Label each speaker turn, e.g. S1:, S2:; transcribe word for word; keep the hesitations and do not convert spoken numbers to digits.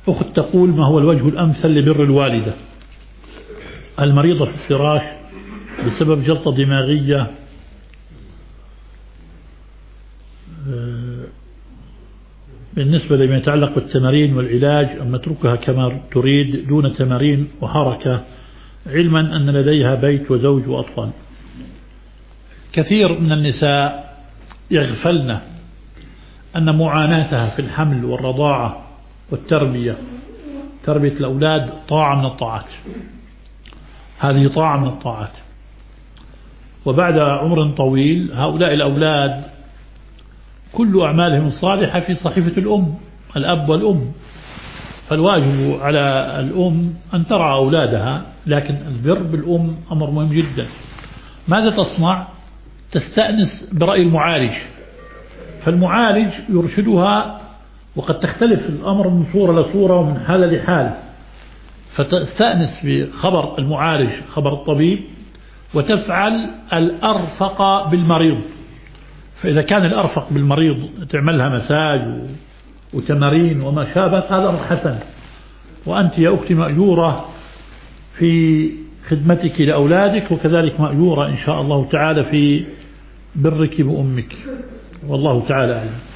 S1: أخت تقول: ما هو الوجه الأمثل لبر الوالدة المريضة في الفراش بسبب جلطة دماغية بالنسبة لما يتعلق بالتمارين والعلاج، أم نتركها كما تريد دون تمارين وحركة، علما أن لديها بيت وزوج وأطفال؟ كثير من النساء يغفلن أن معاناتها في الحمل والرضاعة والتربية، تربية الأولاد، طاعة من الطاعات. هذه طاعة من الطاعات، وبعد عمر طويل هؤلاء الأولاد كل أعمالهم الصالحة في صحيفة الأم، الأب والأم، فالواجب على الأم أن ترعى أولادها، لكن البر بالأم أمر مهم جدا. ماذا تصنع؟ تستأنس برأي المعالج، فالمعالج يرشدها، وقد تختلف الأمر من صورة لصورة ومن حالة لحالة، فتستأنس بخبر المعالج، خبر الطبيب، وتفعل الأرفق بالمريض. فإذا كان الأرفق بالمريض تعملها مساج وتمارين وما شابه، هذا أمر حسن، وأنت يا أختي مأجورة في خدمتك لأولادك، وكذلك مأجورة إن شاء الله تعالى في برك بأمك، والله تعالى أعلم.